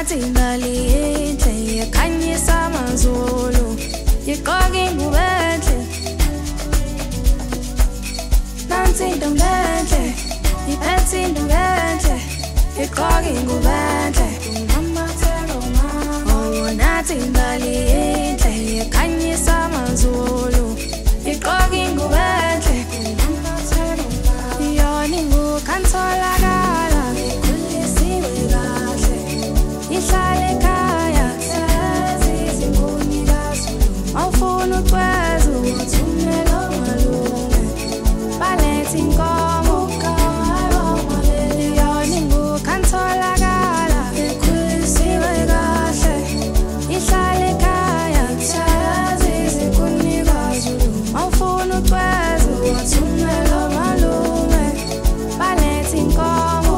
nathi imbali enhle ikhanyisa amazulu igqoka ingubo enhle nansi intombi enhle iphethe intombi enhle igqoka ingubo enhle oh nathi imbali enhle ikhanyisa amazulu igqoka ingubo enhle yona ingubo kanitholakala ikhulisiwe kahle ihlala ekhaya sazi izinguni kaZulu awufuna ucweza uthumela omalume baletha inkomo yona ingubo kanitholakala ikhulisiwe kahle ihlala ekhaya sazi izinguni kaZulu awufuna ucweza uthumela omalume baletha inkomo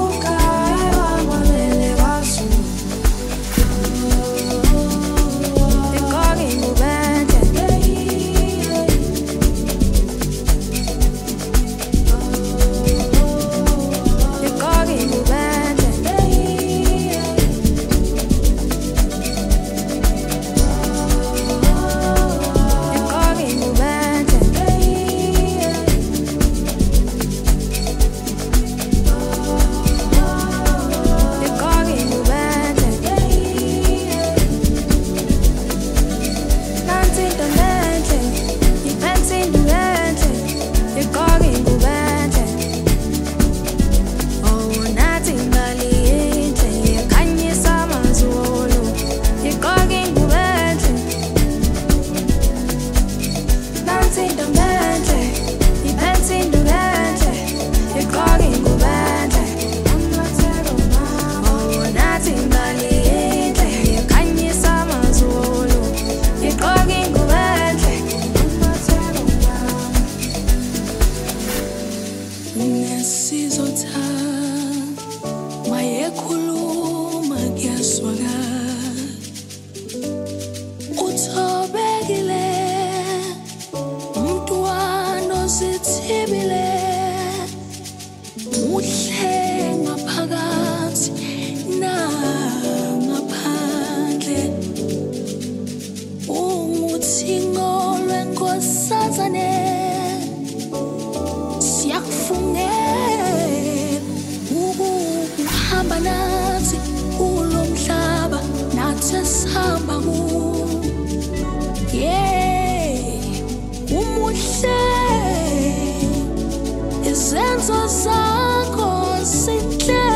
izenzo zakho zinhle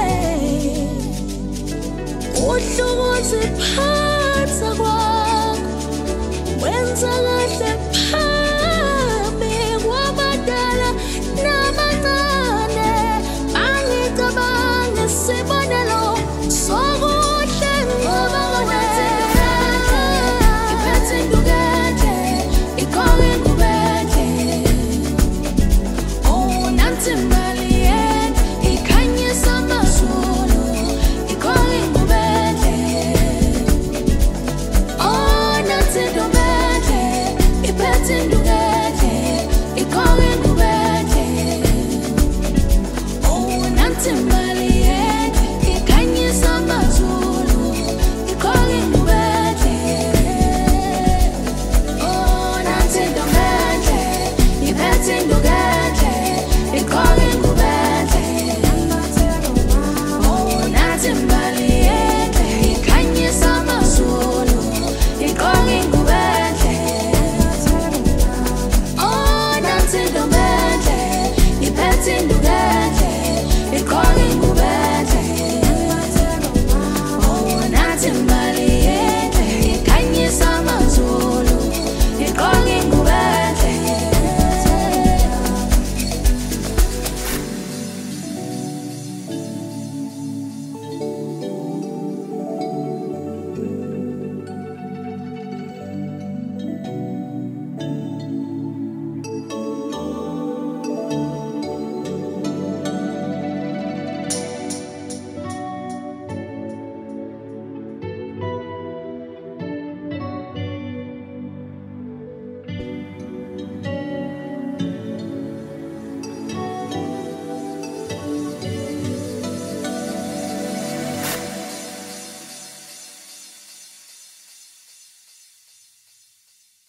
uhluku ziphatha kwakho wenza kahle